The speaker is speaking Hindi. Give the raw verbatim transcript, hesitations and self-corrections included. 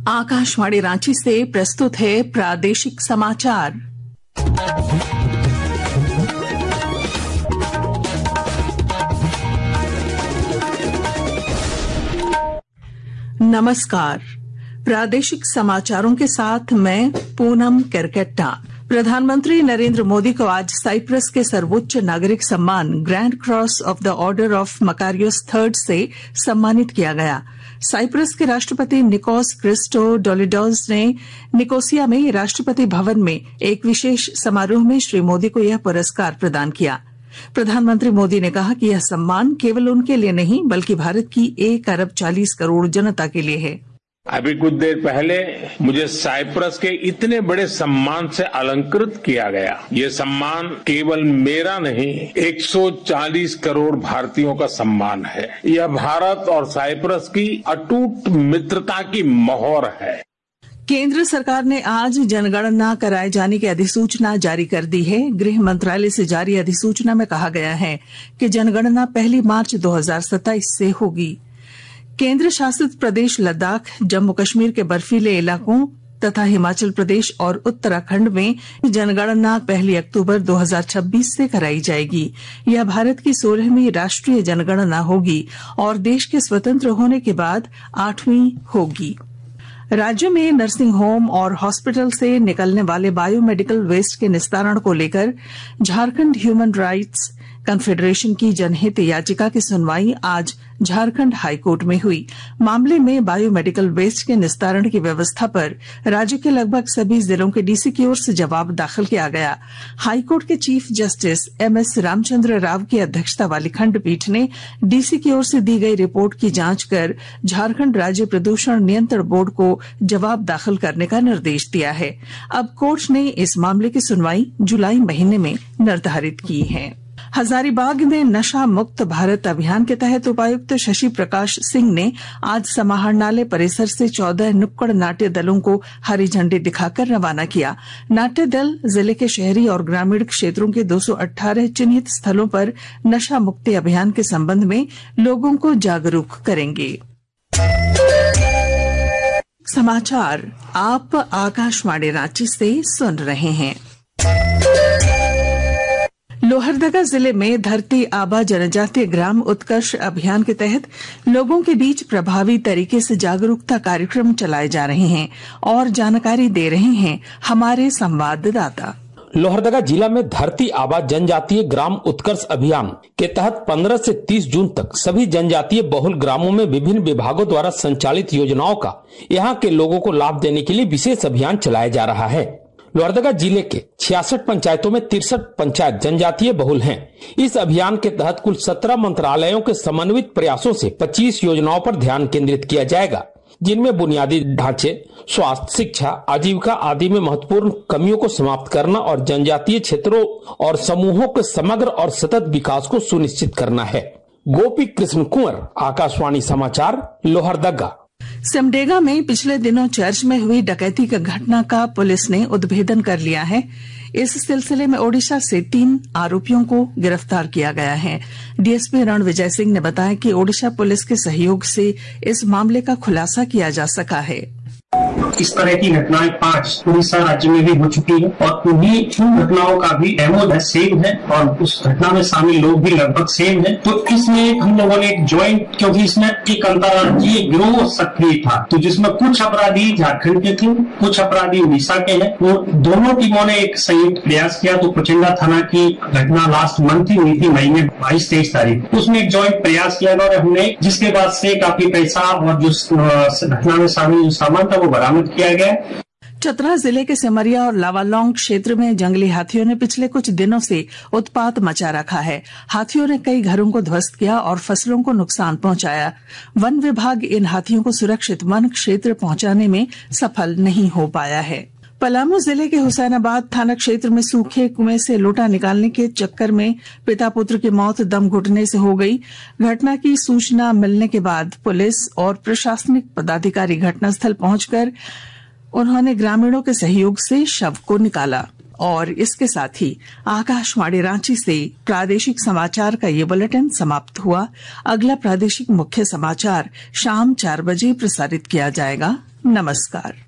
आकाशवाणी रांची से प्रस्तुत है प्रादेशिक समाचार। नमस्कार, प्रादेशिक समाचारों के साथ मैं पूनम केरकेट्टा। प्रधानमंत्री नरेंद्र मोदी को आज साइप्रस के सर्वोच्च नागरिक सम्मान grand cross of the order of Makarios third से सम्मानित किया गया। साइप्रस के राष्ट्रपति निकोस क्रिस्टोडोलिडोस ने निकोसिया में राष्ट्रपति भवन में एक विशेष समारोह में श्री मोदी को यह पुरस्कार प्रदान किया। प्रधानमंत्री मोदी ने कहा कि यह सम्मान केवल उनके लिए नहीं बल्कि भारत की एक अरब चालीस करोड़ जनता के लिए है। अभी कुछ देर पहले मुझे साइप्रस के इतने बड़े सम्मान से अलंकृत किया गया। ये सम्मान केवल मेरा नहीं, एक सौ चालीस करोड़ भारतीयों का सम्मान है। यह भारत और साइप्रस की अटूट मित्रता की मोहर है। केंद्र सरकार ने आज जनगणना कराए जाने की अधिसूचना जारी कर दी है। गृह मंत्रालय से जारी अधिसूचना में कहा गया है कि जनगणना पहली मार्च दो हजार सत्ताईस से होगी। केंद्र शासित प्रदेश लद्दाख, जम्मू कश्मीर के बर्फीले इलाकों तथा हिमाचल प्रदेश और उत्तराखंड में जनगणना पहली अक्टूबर दो हजार छब्बीस से कराई जाएगी। यह भारत की सोलहवीं राष्ट्रीय जनगणना होगी और देश के स्वतंत्र होने के बाद आठवीं होगी। राज्य में नर्सिंग होम और हॉस्पिटल से निकलने वाले बायोमेडिकल वेस्ट के निस्तारण को लेकर झारखंड ह्यूमन राइट्स कन्फेडरेशन की जनहित याचिका की सुनवाई आज झारखंड हाईकोर्ट में हुई। मामले में बायोमेडिकल वेस्ट के निस्तारण की व्यवस्था पर राज्य के लगभग सभी जिलों के डीसी की ओर से जवाब दाखिल किया गया। हाईकोर्ट के chief justice M S Ramachandra Rao की अध्यक्षता वाली खंडपीठ ने डीसी की ओर से दी गई रिपोर्ट की जांच कर झारखंड राज्य प्रदूषण नियंत्रण बोर्ड को जवाब दाखिल करने का निर्देश दिया है। अब कोर्ट ने इस मामले की सुनवाई जुलाई महीने में निर्धारित की है। हजारीबाग में नशा मुक्त भारत अभियान के तहत उपायुक्त शशि प्रकाश सिंह ने आज समाहरणालय परिसर से चौदह नुक्कड़ नाट्य दलों को हरी झंडी दिखाकर रवाना किया। नाट्य दल जिले के शहरी और ग्रामीण क्षेत्रों के दो सौ अठारह चिन्हित स्थलों पर नशा मुक्ति अभियान के संबंध में लोगों को जागरूक करेंगे। समाचार आप आकाशवाणी रांची से सुन रहे हैं। लोहरदगा जिले में धरती आबा जनजातीय ग्राम उत्कर्ष अभियान के तहत लोगों के बीच प्रभावी तरीके से जागरूकता कार्यक्रम चलाए जा रहे हैं और जानकारी दे रहे हैं हमारे संवाददाता। लोहरदगा जिला में धरती आबा जनजातीय ग्राम उत्कर्ष अभियान के तहत पंद्रह से तीस जून तक सभी जनजातीय बहुल ग्रामों में विभिन्न विभागों द्वारा संचालित योजनाओं का यहां के लोगों को लाभ देने के लिए विशेष अभियान चलाया जा रहा है। लोहरदगा जिले के छियासठ पंचायतों में तिरसठ पंचायत जनजातीय बहुल हैं। इस अभियान के तहत कुल सत्रह मंत्रालयों के समन्वित प्रयासों से पच्चीस योजनाओं पर ध्यान केंद्रित किया जाएगा, जिनमें बुनियादी ढांचे, स्वास्थ्य, शिक्षा, आजीविका आदि में महत्वपूर्ण कमियों को समाप्त करना और जनजातीय क्षेत्रों और समूहों के समग्र और सतत विकास को सुनिश्चित करना है। गोपी कृष्ण कुंवर, आकाशवाणी समाचार, लोहरदगा। सिमडेगा में पिछले दिनों चर्च में हुई डकैती की घटना का पुलिस ने उद्भेदन कर लिया है। इस सिलसिले में ओडिशा से तीन आरोपियों को गिरफ्तार किया गया है। डीएसपी रणविजय सिंह ने बताया कि ओडिशा पुलिस के सहयोग से इस मामले का खुलासा किया जा सका है। इस तरह की घटनाएं पांच उड़ीसा राज्य में भी हो चुकी है और उन्हीं घटनाओं का भी एमओ है, सेम है और उस घटना में शामिल लोग भी लगभग सेम है। तो इसमें हम लोगों ने एक ज्वाइंट, क्योंकि इसमें एक अंतर्राज्यीय गिरोह सक्रिय था, तो जिसमें कुछ अपराधी झारखंड के थे, कुछ अपराधी उड़ीसा के हैं। वो दोनों टीमों ने एक संयुक्त प्रयास किया। तो कुचिंदा थाना की घटना लास्ट मंथ ही हुई थी, मई में बाईस तेईस तारीख, उसमें एक ज्वाइंट प्रयास किया और हमने जिसके बाद से काफी पैसा और जो घटना में शामिल जो सामान था वो बरामद किया गया। चतरा जिले के सिमरिया और लावालौंग क्षेत्र में जंगली हाथियों ने पिछले कुछ दिनों से उत्पात मचा रखा है। हाथियों ने कई घरों को ध्वस्त किया और फसलों को नुकसान पहुंचाया। वन विभाग इन हाथियों को सुरक्षित वन क्षेत्र पहुंचाने में सफल नहीं हो पाया है। पलामू जिले के हुसैनाबाद थाना क्षेत्र में सूखे कुएं से लोटा निकालने के चक्कर में पिता पुत्र की मौत दम घुटने से हो गई। घटना की सूचना मिलने के बाद पुलिस और प्रशासनिक पदाधिकारी घटनास्थल पहुंचकर उन्होंने ग्रामीणों के सहयोग से शव को निकाला। और इसके साथ ही आकाशवाणी रांची से प्रादेशिक समाचार का ये बुलेटिन समाप्त हुआ। अगला प्रादेशिक मुख्य समाचार शाम चार बजे प्रसारित किया जाएगा। नमस्कार।